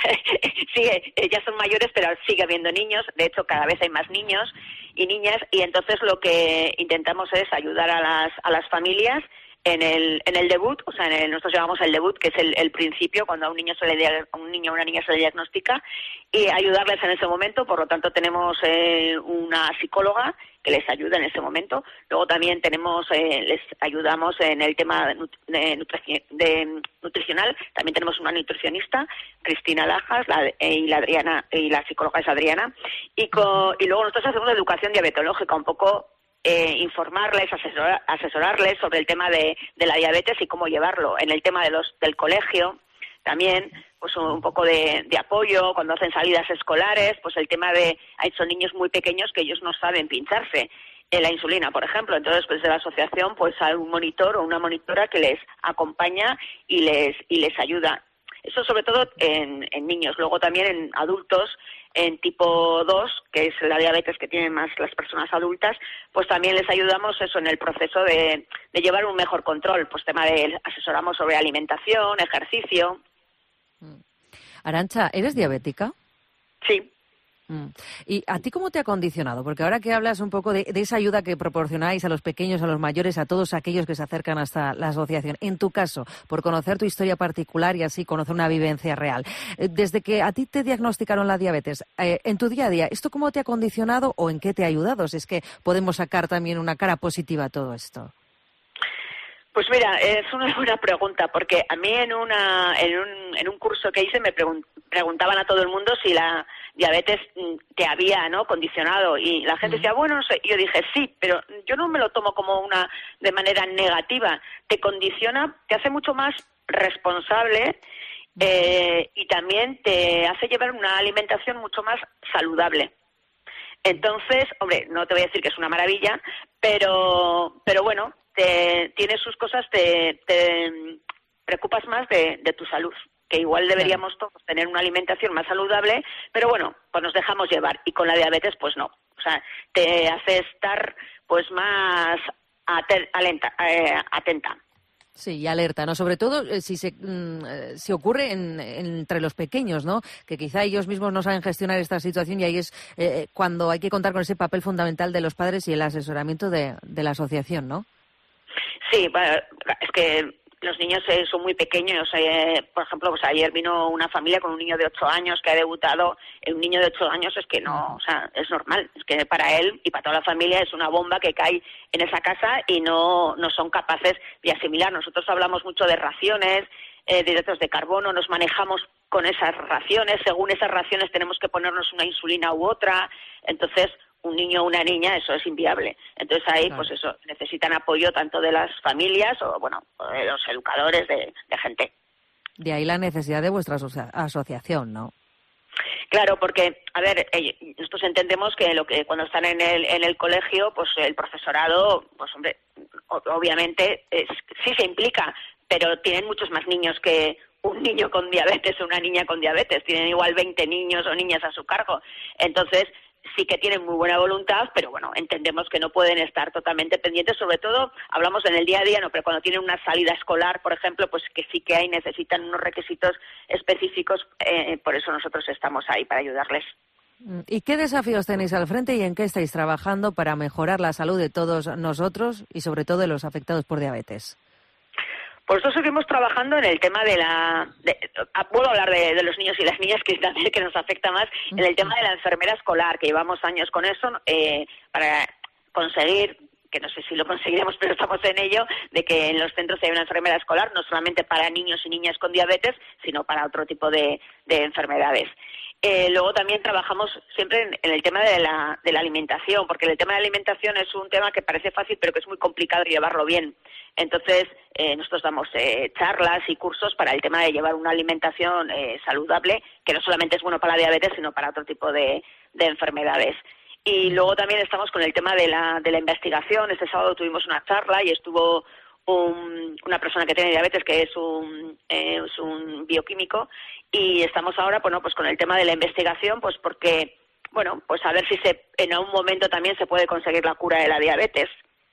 sí, eh, ya son mayores, pero sigue habiendo niños, de hecho cada vez hay más niños y niñas, y entonces lo que intentamos es ayudar a las, a las familias en el en el debut, o sea, en el, nosotros llamamos el debut, que es el, el principio, cuando a un niño se le a un niño o una niña se le diagnostica, y ayudarles en ese momento. Por lo tanto, tenemos eh, una psicóloga que les ayuda en ese momento. Luego también tenemos eh, les ayudamos en el tema de, de, nutrici de nutricional. También tenemos una nutricionista, Cristina Lajas, la, eh, y la Adriana y la psicóloga es Adriana. Y con, y luego nosotros hacemos educación diabetológica, un poco. Eh, informarles, asesorar, asesorarles sobre el tema de, de la diabetes y cómo llevarlo. En el tema de los del colegio también, pues un poco de, de apoyo cuando hacen salidas escolares, pues el tema de, hay son niños muy pequeños que ellos no saben pincharse en la insulina, por ejemplo. Entonces, pues de la asociación, pues hay un monitor o una monitora que les acompaña y les y les ayuda. Eso sobre todo en, en niños. Luego también en adultos, en tipo dos, que es la diabetes que tienen más las personas adultas, pues también les ayudamos eso en el proceso de, de llevar un mejor control. Pues tema de asesoramos sobre alimentación, ejercicio. Arantxa, ¿eres diabética? Sí. Mm. ¿Y a ti cómo te ha condicionado? Porque ahora que hablas un poco de, de esa ayuda que proporcionáis a los pequeños, a los mayores, a todos aquellos que se acercan hasta la asociación, en tu caso, por conocer tu historia particular y así conocer una vivencia real, desde que a ti te diagnosticaron la diabetes, eh, en tu día a día, ¿esto cómo te ha condicionado o en qué te ha ayudado? Si es que podemos sacar también una cara positiva a todo esto. Pues mira, es una buena pregunta, porque a mí en una en un, en un curso que hice me pregun preguntaban a todo el mundo si la diabetes te había, ¿no?, condicionado, y la gente decía, bueno, no sé. Y yo dije, sí, pero yo no me lo tomo como una de manera negativa. Te condiciona, te hace mucho más responsable eh, y también te hace llevar una alimentación mucho más saludable. Entonces, hombre, no te voy a decir que es una maravilla, pero pero bueno, te, tiene sus cosas, te, te preocupas más de, de tu salud, que igual deberíamos todos tener una alimentación más saludable, pero bueno, pues nos dejamos llevar, y con la diabetes pues no, o sea, te hace estar pues más atenta, eh, atenta. Sí, y alerta, ¿no? Sobre todo eh, si se mm, si ocurre en, en, entre los pequeños, ¿no? Que quizá ellos mismos no saben gestionar esta situación, y ahí es eh, cuando hay que contar con ese papel fundamental de los padres y el asesoramiento de, de la asociación, ¿no? Sí, bueno, es que los niños eh, son muy pequeños. Eh, por ejemplo, pues ayer vino una familia con un niño de ocho años que ha debutado. Un niño de ocho años es que no, o sea, es normal. Es que para él y para toda la familia es una bomba que cae en esa casa y no, no son capaces de asimilar. Nosotros hablamos mucho de raciones, eh, de hidratos de carbono, nos manejamos con esas raciones. Según esas raciones tenemos que ponernos una insulina u otra. Entonces, un niño o una niña, eso es inviable. Entonces ahí, claro, pues eso, necesitan apoyo tanto de las familias o, bueno, de los educadores, de, de gente. De ahí la necesidad de vuestra asocia- asociación, ¿no? Claro, porque, a ver, eh, nosotros entendemos que lo que cuando están en el, en el colegio, pues el profesorado, pues hombre, obviamente es, sí se implica, pero tienen muchos más niños que un niño con diabetes o una niña con diabetes. Tienen igual veinte niños o niñas a su cargo. Entonces, sí que tienen muy buena voluntad, pero bueno, entendemos que no pueden estar totalmente pendientes, sobre todo, hablamos en el día a día, no, pero cuando tienen una salida escolar, por ejemplo, pues que sí que hay, necesitan unos requisitos específicos, eh, por eso nosotros estamos ahí para ayudarles. ¿Y qué desafíos tenéis al frente y en qué estáis trabajando para mejorar la salud de todos nosotros y sobre todo de los afectados por diabetes? Pues nosotros seguimos trabajando en el tema de la... De, puedo hablar de, de los niños y las niñas, que también que nos afecta más, en el tema de la enfermera escolar, que llevamos años con eso, eh, para conseguir, que no sé si lo conseguiremos, pero estamos en ello, de que en los centros haya una enfermera escolar, no solamente para niños y niñas con diabetes, sino para otro tipo de, de enfermedades. Eh, luego también trabajamos siempre en, en el tema de la, de la alimentación, porque el tema de la alimentación es un tema que parece fácil, pero que es muy complicado llevarlo bien. Entonces, eh, nosotros damos eh, charlas y cursos para el tema de llevar una alimentación eh, saludable, que no solamente es bueno para la diabetes, sino para otro tipo de, de enfermedades. Y luego también estamos con el tema de la, de la investigación. Este sábado tuvimos una charla y estuvo un, una persona que tiene diabetes, que es un, eh, es un bioquímico, y estamos ahora, bueno, pues con el tema de la investigación, pues porque, bueno, pues a ver si se, en algún momento también se puede conseguir la cura de la diabetes.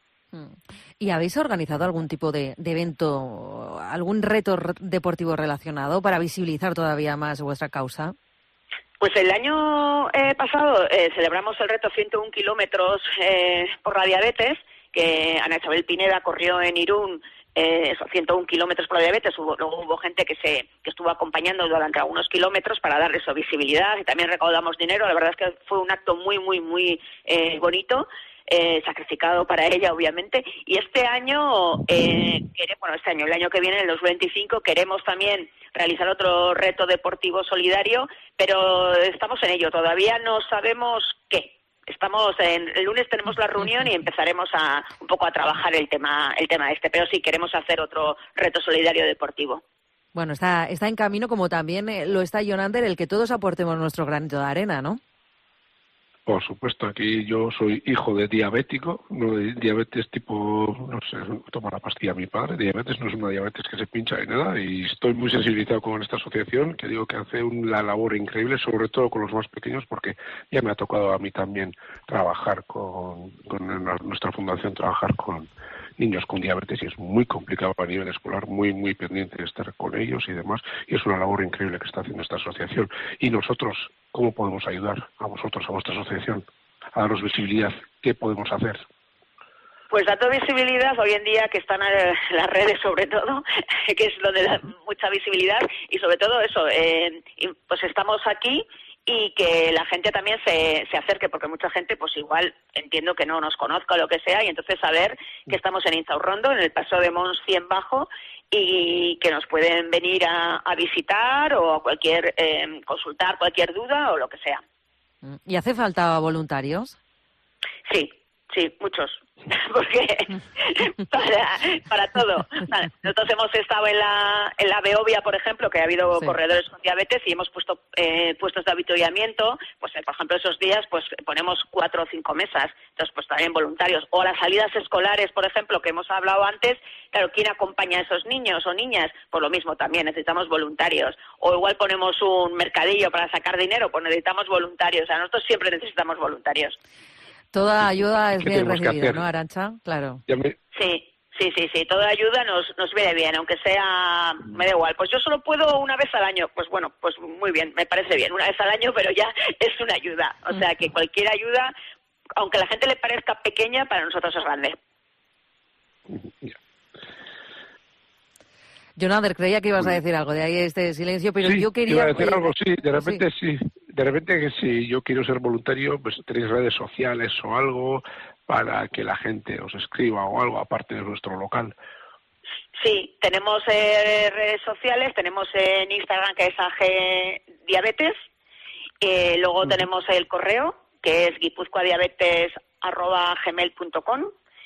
¿Y habéis organizado algún tipo de, de evento, algún reto deportivo relacionado para visibilizar todavía más vuestra causa? Pues el año eh, pasado eh, celebramos el reto ciento uno kilómetros eh, por la diabetes, que Ana Isabel Pineda corrió en Irún, eh, esos ciento uno kilómetros por la diabetes. Hubo, luego hubo gente que se que estuvo acompañando durante algunos kilómetros para darle su visibilidad, y también recaudamos dinero. La verdad es que fue un acto muy, muy, muy eh, bonito. Eh, sacrificado para ella, obviamente, y este año, eh, queremos, bueno, este año, el año que viene, en el dos mil veinticinco, queremos también realizar otro reto deportivo solidario, pero estamos en ello, todavía no sabemos qué. Estamos en, el lunes tenemos la reunión y empezaremos a un poco a trabajar el tema, el tema este, pero sí queremos hacer otro reto solidario deportivo. Bueno, está, está en camino, como también eh, lo está John Ander, el que todos aportemos nuestro granito de arena, ¿no? Por supuesto, aquí yo soy hijo de diabético, no de diabetes tipo, no sé, toma la pastilla mi padre. Diabetes no es una diabetes que se pincha ni nada, y estoy muy sensibilizado con esta asociación, que digo que hace una labor increíble, sobre todo con los más pequeños, porque ya me ha tocado a mí también trabajar con, con nuestra fundación, trabajar con niños con diabetes, y es muy complicado a nivel escolar, muy, muy pendiente de estar con ellos y demás, y es una labor increíble que está haciendo esta asociación. Y nosotros, ¿cómo podemos ayudar a vosotros, a vuestra asociación, a daros visibilidad? ¿Qué podemos hacer? Pues dando visibilidad, hoy en día que están en las redes sobre todo, que es donde da mucha visibilidad, y sobre todo eso, eh, pues estamos aquí, y que la gente también se, se acerque, porque mucha gente pues igual entiendo que no nos conozca o lo que sea, y entonces saber que estamos en Inzaurrondo, en el paso de Mons cien Bajo, y que nos pueden venir a, a visitar o a cualquier eh, consultar cualquier duda o lo que sea. ¿Y hace falta voluntarios? Sí, Sí, muchos. Porque para, para todo. Vale. Nosotros hemos estado en la, en la Beovia, por ejemplo, que ha habido sí. corredores con diabetes y hemos puesto eh, puestos de avituallamiento. Pues, eh, por ejemplo, esos días pues ponemos cuatro o cinco mesas. Entonces, pues también voluntarios. O las salidas escolares, por ejemplo, que hemos hablado antes. Claro, ¿quién acompaña a esos niños o niñas? Pues lo mismo también, necesitamos voluntarios. O igual ponemos un mercadillo para sacar dinero, pues necesitamos voluntarios. O sea, nosotros siempre necesitamos voluntarios. Toda ayuda es bien recibida, ¿no, Arantxa? Claro. Me... Sí, sí, sí, sí. Toda ayuda nos, nos viene bien, aunque sea... Me da igual. Pues yo solo puedo una vez al año. Pues bueno, pues muy bien, me parece bien. Una vez al año, pero ya es una ayuda. O sea, que cualquier ayuda, aunque a la gente le parezca pequeña, para nosotros es grande. Jonander, creía que ibas a decir algo, de ahí este silencio, pero sí, yo quería... iba a decir algo, sí, de repente sí. sí. De repente que si yo quiero ser voluntario, pues tenéis redes sociales o algo para que la gente os escriba o algo aparte de nuestro local. Sí, tenemos eh, redes sociales, tenemos en Instagram que es A G Diabetes, eh, luego mm. tenemos el correo que es guipuzcoadiabetes arroba gmail punto com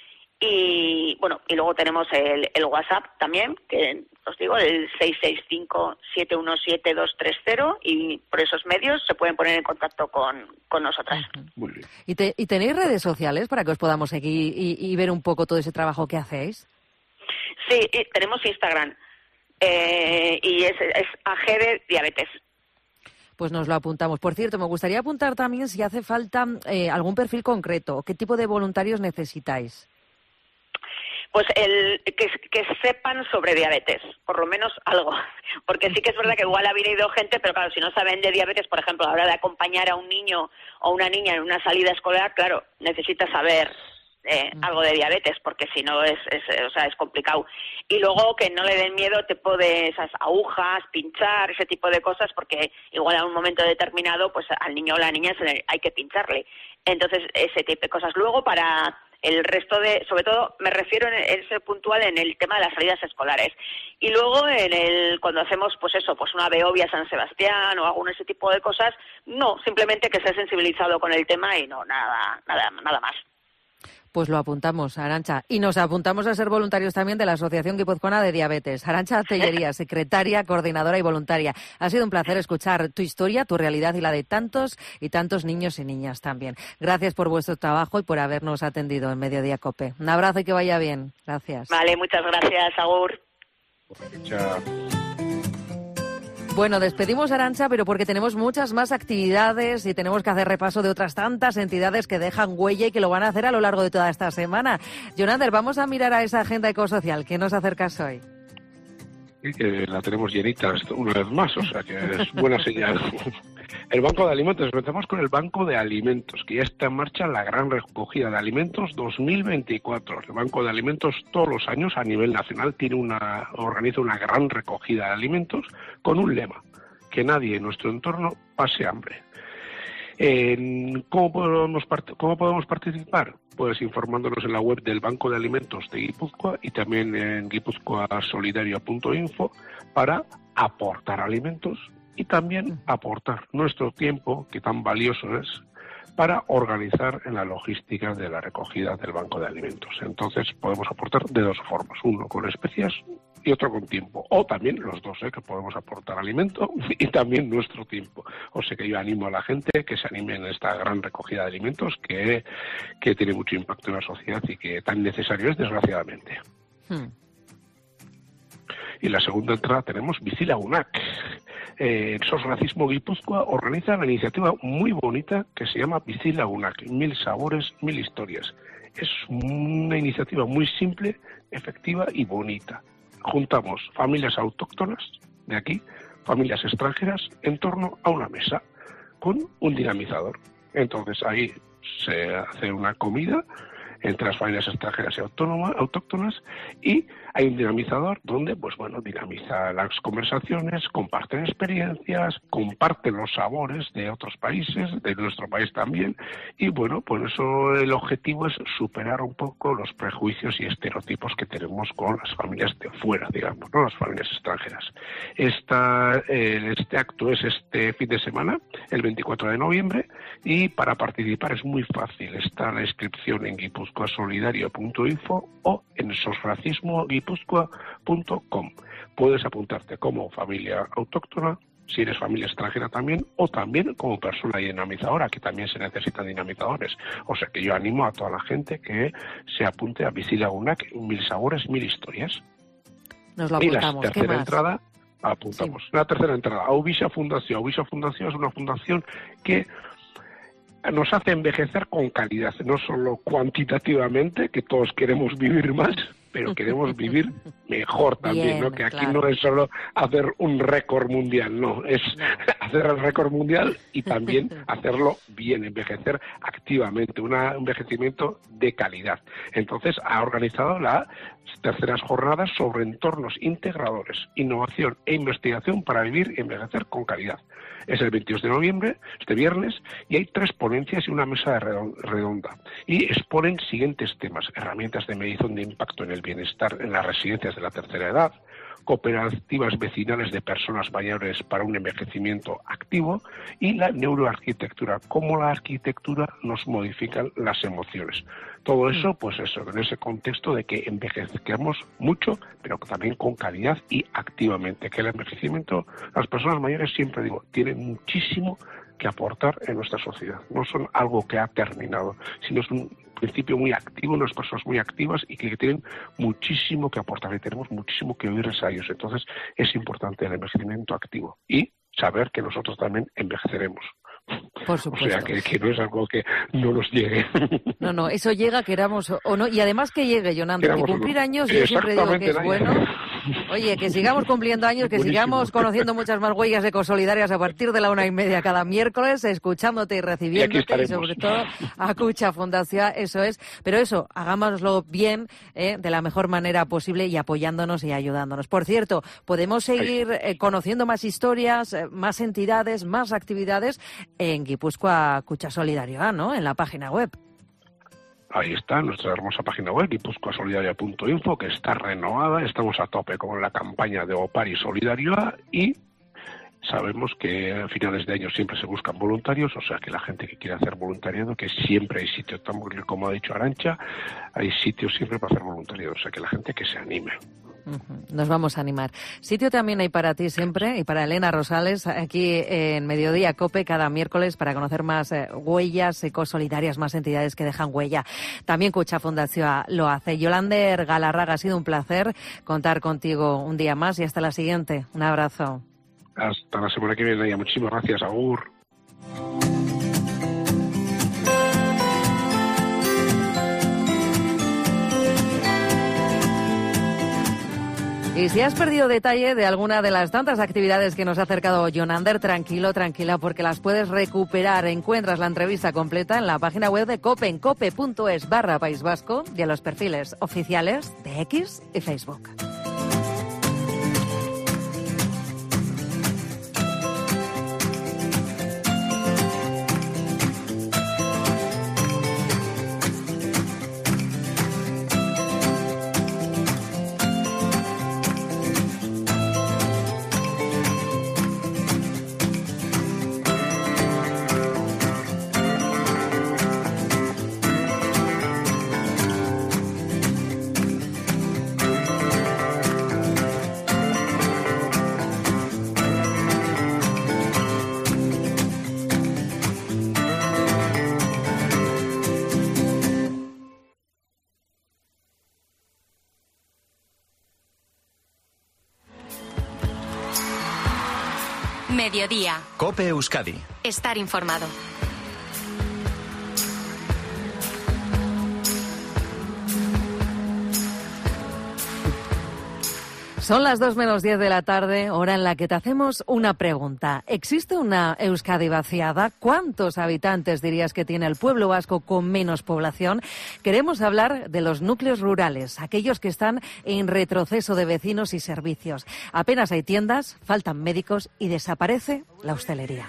y bueno, y luego tenemos el, el WhatsApp también, que os digo, el seis seis cinco, siete uno siete, dos tres cero y por esos medios se pueden poner en contacto con, con nosotras. Muy bien. ¿Y, te, ¿Y tenéis redes sociales para que os podamos seguir y, y ver un poco todo ese trabajo que hacéis? Sí, tenemos Instagram eh, y es, es A G de Diabetes. Pues nos lo apuntamos. Por cierto, me gustaría apuntar también si hace falta eh, algún perfil concreto. ¿Qué tipo de voluntarios necesitáis? Pues el que, que sepan sobre diabetes, por lo menos algo. Porque sí que es verdad que igual ha venido gente, pero claro, si no saben de diabetes, por ejemplo, a la hora de acompañar a un niño o una niña en una salida escolar, claro, necesita saber eh, algo de diabetes, porque si no es, es, o sea, es complicado. Y luego que no le den miedo tipo de esas agujas, pinchar, ese tipo de cosas, porque igual a un momento determinado, pues al niño o la niña se le, hay que pincharle. Entonces, ese tipo de cosas. Luego, para el resto de, sobre todo, me refiero en ese puntual en el tema de las salidas escolares. Y luego, en el cuando hacemos, pues eso, pues una Beovia San Sebastián o algún ese tipo de cosas, no, simplemente que se ha sensibilizado con el tema y no, nada, nada, nada más. Pues lo apuntamos, Arantxa. Y nos apuntamos a ser voluntarios también de la Asociación Guipuzcoana de Diabetes. Arantxa Tellería, secretaria, coordinadora y voluntaria. Ha sido un placer escuchar tu historia, tu realidad y la de tantos y tantos niños y niñas también. Gracias por vuestro trabajo y por habernos atendido en Mediodía COPE. Un abrazo y que vaya bien. Gracias. Vale, muchas gracias, Agur. Chao. Bueno, despedimos a Arantxa, pero porque tenemos muchas más actividades y tenemos que hacer repaso de otras tantas entidades que dejan huella y que lo van a hacer a lo largo de toda esta semana. Jonander, vamos a mirar a esa agenda ecosocial. ¿Qué nos acercas hoy? Y que la tenemos llenita una vez más, o sea que es buena señal. El Banco de Alimentos, empezamos con el Banco de Alimentos, que ya está en marcha la gran recogida de alimentos dos mil veinticuatro. El Banco de Alimentos todos los años a nivel nacional tiene una organiza una gran recogida de alimentos con un lema, que nadie en nuestro entorno pase hambre. Eh, ¿cómo, podemos ¿Cómo podemos participar? Pues informándonos en la web del Banco de Alimentos de Guipúzcoa y también en guipuzcoa solidario punto info para aportar alimentos y también aportar nuestro tiempo, que tan valioso es, para organizar en la logística de la recogida del Banco de Alimentos. Entonces podemos aportar de dos formas, uno con especias y otro con tiempo, o también los dos, ¿eh? que podemos aportar alimento y también nuestro tiempo. O sea que yo animo a la gente que se anime en esta gran recogida de alimentos que, que tiene mucho impacto en la sociedad y que tan necesario es, desgraciadamente. Hmm. Y la segunda entrada tenemos Bizilagunak. Eh, Sos Racismo Guipúzcoa organiza una iniciativa muy bonita que se llama Bizilagunak, mil sabores, mil historias. Es una iniciativa muy simple, efectiva y bonita. Juntamos familias autóctonas de aquí, familias extranjeras, en torno a una mesa con un dinamizador. Entonces ahí se hace una comida entre las familias extranjeras y autónomas, autóctonas, y Hay un dinamizador donde, pues bueno, dinamiza las conversaciones, comparten experiencias, comparten los sabores de otros países, de nuestro país también, y bueno, por eso el objetivo es superar un poco los prejuicios y estereotipos que tenemos con las familias de fuera, digamos, ¿no? Las familias extranjeras. Esta, eh, este acto es este fin de semana, el veinticuatro de noviembre, y para participar es muy fácil. Está la inscripción en guipuzcoa solidario punto info o en sosracismo guipuzcoa punto com. Puedes apuntarte como familia autóctona, si eres familia extranjera también, o también como persona dinamizadora, que también se necesitan dinamizadores. O sea que yo animo a toda la gente que se apunte a Bizilagunak, mil sabores, mil historias. Nos lo apuntamos. Y la tercera entrada, apuntamos. Sí. La tercera entrada, Aubisa Fundación. Aubisa Fundación es una fundación que nos hace envejecer con calidad, no solo cuantitativamente, que todos queremos vivir más, pero queremos vivir mejor también, bien, ¿no? Que aquí claro. No es solo hacer un récord mundial, no, es no. hacer el récord mundial y también hacerlo bien, envejecer activamente, un envejecimiento de calidad. Entonces ha organizado las terceras jornadas sobre entornos integradores, innovación e investigación para vivir y envejecer con calidad. Es el veintidós de noviembre, este viernes, y hay tres ponencias y una mesa redonda. Y exponen siguientes temas: herramientas de medición de impacto en el bienestar en las residencias de la tercera edad, cooperativas vecinales de personas mayores para un envejecimiento activo, y la neuroarquitectura, cómo la arquitectura nos modifica las emociones. Todo eso, pues eso, en ese contexto de que envejezcamos mucho, pero también con calidad y activamente, que el envejecimiento, las personas mayores, siempre digo, tienen muchísimo que aportar en nuestra sociedad. No son algo que ha terminado, sino es un principio muy activo, unas personas muy activas y que tienen muchísimo que aportar y tenemos muchísimo que oírles a ellos. Entonces es importante el envejecimiento activo y saber que nosotros también envejeceremos. Por supuesto. O sea, que, que no es algo que no nos llegue. No, no, eso llega, queramos o no. Y además que llegue, Yolanda, que cumplir no. años, yo siempre digo que es bueno. Oye, que sigamos cumpliendo años, que Buenísimo. sigamos conociendo muchas más huellas ecosolidarias a partir de la una y media cada miércoles, escuchándote y recibiéndote, y, y sobre todo a Cucha Fundación, eso es. Pero eso, hagámoslo bien, eh, de la mejor manera posible y apoyándonos y ayudándonos. Por cierto, podemos seguir eh, conociendo más historias, eh, más entidades, más actividades en Guipúzcoa Cucha Solidario, ¿no? En la página web. Ahí está nuestra hermosa página web, guipuzcoa solidaria punto info, que está renovada. Estamos a tope con la campaña de Opari Solidaridad y sabemos que a finales de año siempre se buscan voluntarios, o sea que la gente que quiera hacer voluntariado, que siempre hay sitios, como ha dicho Arantxa, hay sitios siempre para hacer voluntariado, o sea que la gente que se anime. Nos vamos a animar. Sitio también hay para ti siempre y para Elena Rosales aquí en Mediodía COPE cada miércoles para conocer más eh, huellas ecosolidarias, más entidades que dejan huella. También Cucha Fundación lo hace. Yolander Galarraga, ha sido un placer contar contigo un día más y hasta la siguiente. Un abrazo. Hasta la semana que viene. Muchísimas gracias, agur. Y si has perdido detalle de alguna de las tantas actividades que nos ha acercado Yolander, tranquilo, tranquila, porque las puedes recuperar. Encuentras la entrevista completa en la página web de COPE, en cope punto es barra País Vasco, y en los perfiles oficiales de X y Facebook. Mediodía. COPE Euskadi. Estar informado. Son las dos menos diez de la tarde, hora en la que te hacemos una pregunta. ¿Existe una Euskadi vaciada? ¿Cuántos habitantes dirías que tiene el pueblo vasco con menos población? Queremos hablar de los núcleos rurales, aquellos que están en retroceso de vecinos y servicios. Apenas hay tiendas, faltan médicos y desaparece la hostelería.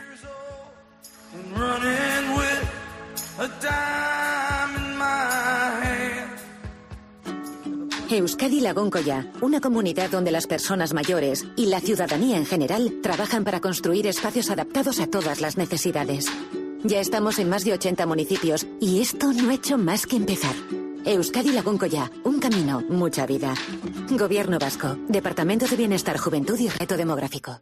Euskadi Lagunkoya, una comunidad donde las personas mayores y la ciudadanía en general trabajan para construir espacios adaptados a todas las necesidades. Ya estamos en más de ochenta municipios y esto no ha hecho más que empezar. Euskadi Lagunkoya, un camino, mucha vida. Gobierno Vasco, Departamento de Bienestar, Juventud y Reto Demográfico.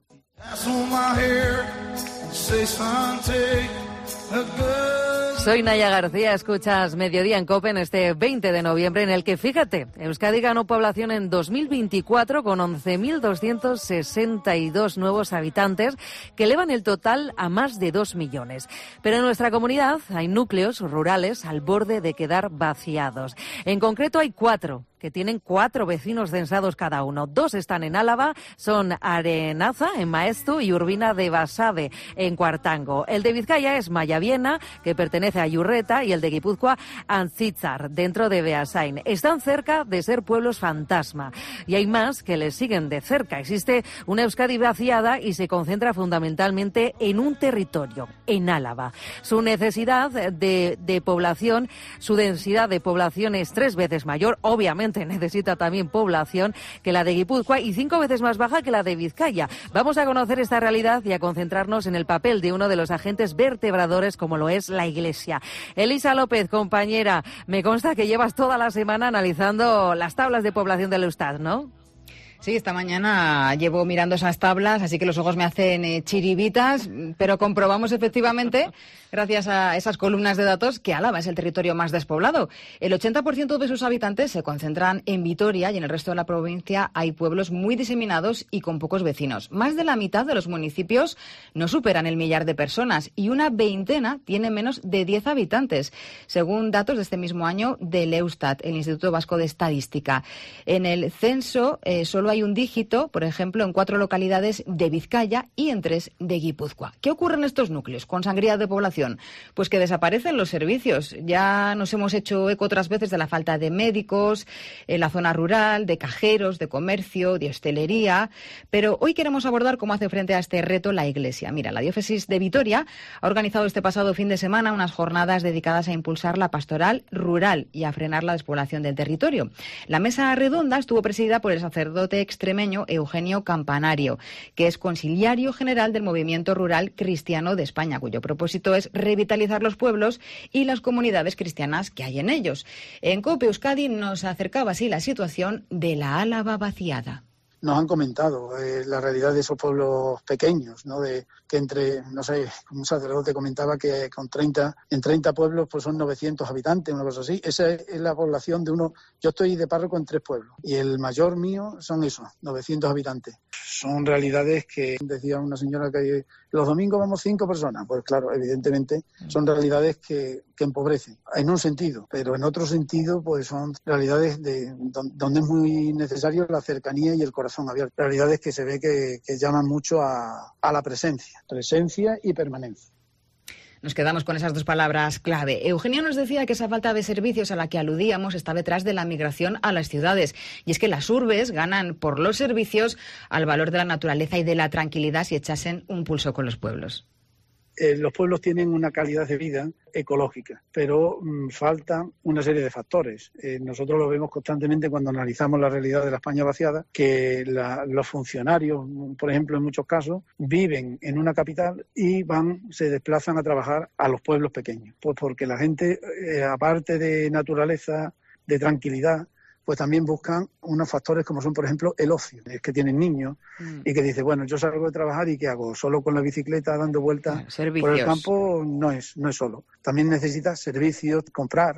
Soy Naya García, escuchas Mediodía en COPE en este veinte de noviembre, en el que, fíjate, Euskadi ganó población en dos mil veinticuatro con once mil doscientos sesenta y dos nuevos habitantes, que elevan el total a más de dos millones. Pero en nuestra comunidad hay núcleos rurales al borde de quedar vaciados. En concreto hay cuatro, que tienen cuatro vecinos censados cada uno. Dos están en Álava, son Arenaza, en Maeztu, y Urbina de Basabe, en Cuartango. El de Vizcaya es Mayaviena, que pertenece a Yurreta, y el de Guipúzcoa, Antzitzar, dentro de Beasain. Están cerca de ser pueblos fantasma. Y hay más que les siguen de cerca. Existe una Euskadi vaciada y se concentra fundamentalmente en un territorio, en Álava. Su necesidad de, de población, su densidad de población es tres veces mayor, obviamente necesita también población, que la de Guipúzcoa y cinco veces más baja que la de Vizcaya. Vamos a conocer esta realidad y a concentrarnos en el papel de uno de los agentes vertebradores como lo es la Iglesia. Elisa López, compañera, me consta que llevas toda la semana analizando las tablas de población del Eustat, ¿no? Sí, esta mañana llevo mirando esas tablas, así que los ojos me hacen eh, chiribitas, pero comprobamos efectivamente, gracias a esas columnas de datos, que Álava es el territorio más despoblado. El ochenta por ciento de sus habitantes se concentran en Vitoria y en el resto de la provincia hay pueblos muy diseminados y con pocos vecinos. Más de la mitad de los municipios no superan el millar de personas y una veintena tiene menos de diez habitantes, según datos de este mismo año del Eustat, el Instituto Vasco de Estadística. En el censo eh, solo hay un dígito, por ejemplo, en cuatro localidades de Vizcaya y en tres de Guipúzcoa. ¿Qué ocurre en estos núcleos con sangría de población? Pues que desaparecen los servicios. Ya nos hemos hecho eco otras veces de la falta de médicos en la zona rural, de cajeros, de comercio, de hostelería, pero hoy queremos abordar cómo hace frente a este reto la Iglesia. Mira, la diócesis de Vitoria ha organizado este pasado fin de semana unas jornadas dedicadas a impulsar la pastoral rural y a frenar la despoblación del territorio. La mesa redonda estuvo presidida por el sacerdote extremeño Eugenio Campanario, que es conciliario general del Movimiento Rural Cristiano de España, cuyo propósito es revitalizar los pueblos y las comunidades cristianas que hay en ellos. En COPE Euskadi nos acercaba así la situación de la Álava vaciada. Nos han comentado eh, la realidad de esos pueblos pequeños, ¿no? De que entre, no sé, como un sacerdote comentaba que con treinta, en treinta pueblos pues son novecientos habitantes, una cosa así. Esa es la población de uno. Yo estoy de párroco en tres pueblos y el mayor mío son esos, novecientos habitantes. Son realidades que decía una señora que los domingos vamos cinco personas. Pues claro, evidentemente son realidades que, que empobrecen, en un sentido, pero en otro sentido pues son realidades de donde es muy necesario la cercanía y el corazón abierto. Realidades que se ve que, que llaman mucho a, a la presencia, presencia y permanencia. Nos quedamos con esas dos palabras clave. Eugenio nos decía que esa falta de servicios a la que aludíamos está detrás de la migración a las ciudades. Y es que las urbes ganan por los servicios al valor de la naturaleza y de la tranquilidad si echasen un pulso con los pueblos. Eh, los pueblos tienen una calidad de vida ecológica, pero mmm, faltan una serie de factores. Eh, nosotros lo vemos constantemente cuando analizamos la realidad de la España vaciada, que la, los funcionarios, por ejemplo, en muchos casos, viven en una capital y van, se desplazan a trabajar a los pueblos pequeños. Pues porque la gente, eh, aparte de naturaleza, de tranquilidad, pues también buscan unos factores como son, por ejemplo, el ocio. Es que tienen niños mm. y que dice, bueno, yo salgo de trabajar y ¿qué hago? Solo con la bicicleta dando vueltas Servicios. por el campo no es, no es solo. También necesitas servicios, comprar.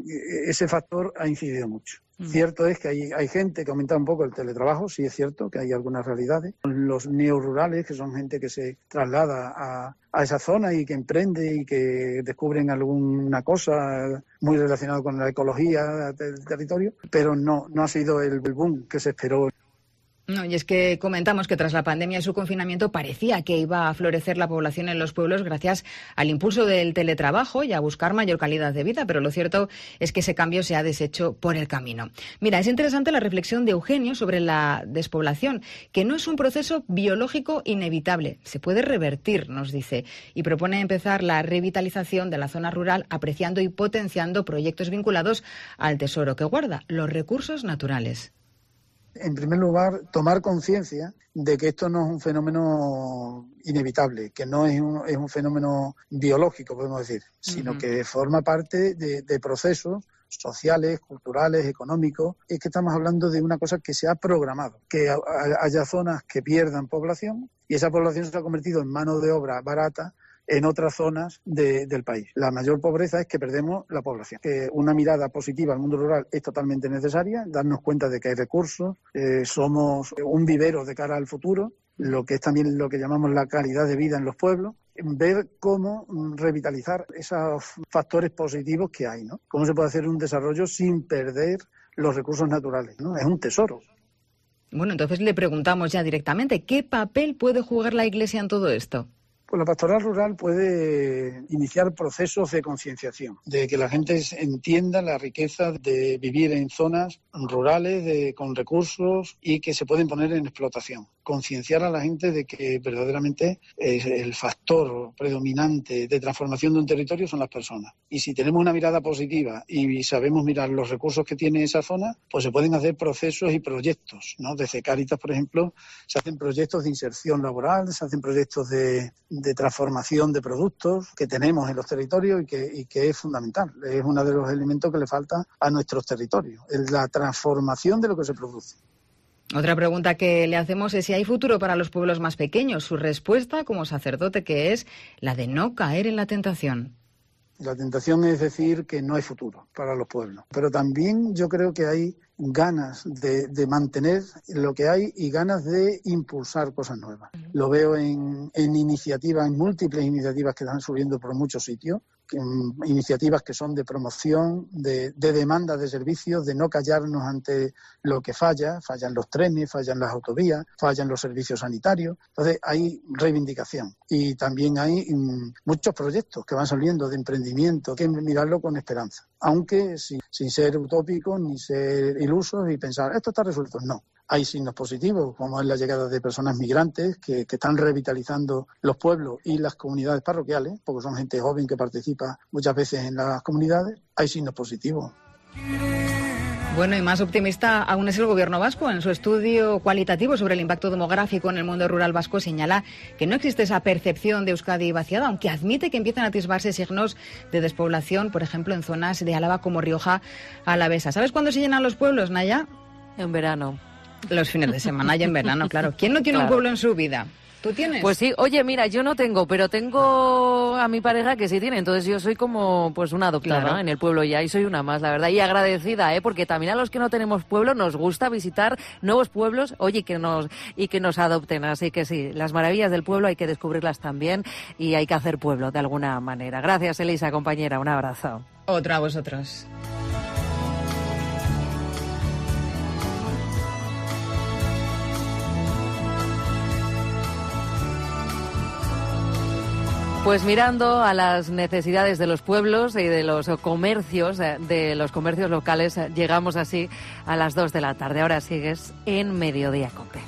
Ese factor ha incidido mucho. Mm. Cierto es que hay, hay gente que aumenta un poco el teletrabajo, sí es cierto que hay algunas realidades. Los neorurales, que son gente que se traslada a, a esa zona y que emprende y que descubren alguna cosa muy relacionada con la ecología del territorio, pero no, no ha sido el boom que se esperó. No, y es que comentamos que tras la pandemia y su confinamiento parecía que iba a florecer la población en los pueblos gracias al impulso del teletrabajo y a buscar mayor calidad de vida, pero lo cierto es que ese cambio se ha deshecho por el camino. Mira, es interesante la reflexión de Eugenio sobre la despoblación, que no es un proceso biológico inevitable, se puede revertir, nos dice, y propone empezar la revitalización de la zona rural apreciando y potenciando proyectos vinculados al tesoro que guarda, los recursos naturales. En primer lugar, tomar conciencia de que esto no es un fenómeno inevitable, que no es un, es un fenómeno biológico, podemos decir, sino uh-huh. que forma parte de, de procesos sociales, culturales, económicos. Es que estamos hablando de una cosa que se ha programado, que haya zonas que pierdan población y esa población se ha convertido en mano de obra barata en otras zonas de, del país. La mayor pobreza es que perdemos la población. Que una mirada positiva al mundo rural es totalmente necesaria, darnos cuenta de que hay recursos, eh, somos un vivero de cara al futuro, lo que es también lo que llamamos la calidad de vida en los pueblos, ver cómo revitalizar esos factores positivos que hay, ¿no? Cómo se puede hacer un desarrollo sin perder los recursos naturales, ¿no? Es un tesoro. Bueno, entonces le preguntamos ya directamente, ¿qué papel puede jugar la Iglesia en todo esto? Pues la pastoral rural puede iniciar procesos de concienciación, de que la gente entienda la riqueza de vivir en zonas rurales de, con recursos y que se pueden poner en explotación. Concienciar a la gente de que verdaderamente es el factor predominante de transformación de un territorio son las personas. Y si tenemos una mirada positiva y sabemos mirar los recursos que tiene esa zona, pues se pueden hacer procesos y proyectos, ¿no? Desde Cáritas, por ejemplo, se hacen proyectos de inserción laboral, se hacen proyectos de de transformación de productos que tenemos en los territorios y que, y que es fundamental. Es uno de los elementos que le falta a nuestros territorios, es la transformación de lo que se produce. Otra pregunta que le hacemos es si hay futuro para los pueblos más pequeños. Su respuesta como sacerdote, que es la de no caer en la tentación. La tentación es decir que no hay futuro para los pueblos, pero también yo creo que hay ganas de, de mantener lo que hay y ganas de impulsar cosas nuevas. Lo veo en, en iniciativas, en múltiples iniciativas que están subiendo por muchos sitios, que, um, iniciativas que son de promoción, de, de demanda de servicios, de no callarnos ante lo que falla, fallan los trenes, fallan las autovías, fallan los servicios sanitarios. Entonces hay reivindicación y también hay um, muchos proyectos que van saliendo de emprendimiento, que hay que mirarlo con esperanza, aunque sin, sin ser utópicos ni ser ilusos y pensar, esto está resuelto. No. Hay signos positivos, como es la llegada de personas migrantes que, que están revitalizando los pueblos y las comunidades parroquiales, porque son gente joven que participa muchas veces en las comunidades. Hay signos positivos. Bueno, y más optimista aún es el Gobierno vasco. En su estudio cualitativo sobre el impacto demográfico en el mundo rural vasco señala que no existe esa percepción de Euskadi vaciada, aunque admite que empiezan a atisbarse signos de despoblación, por ejemplo, en zonas de Álava como Rioja Alavesa. ¿Sabes cuándo se llenan los pueblos, Naya? En verano. Los fines de semana y en verano, claro. ¿Quién no tiene claro. un pueblo en su vida? ¿Tú tienes? Pues sí, oye, mira, yo no tengo, pero tengo a mi pareja que sí tiene, entonces yo soy como pues una adoptada claro. en el pueblo ya y soy una más, la verdad, y agradecida, ¿eh? Porque también a los que no tenemos pueblo nos gusta visitar nuevos pueblos, oye, que nos y que nos adopten, así que sí, las maravillas del pueblo hay que descubrirlas también y hay que hacer pueblo de alguna manera. Gracias, Elisa, compañera, un abrazo. Otro a vosotros. Pues mirando a las necesidades de los pueblos y de los comercios, de los comercios locales, llegamos así a las dos de la tarde. Ahora sigues en Mediodía Cope.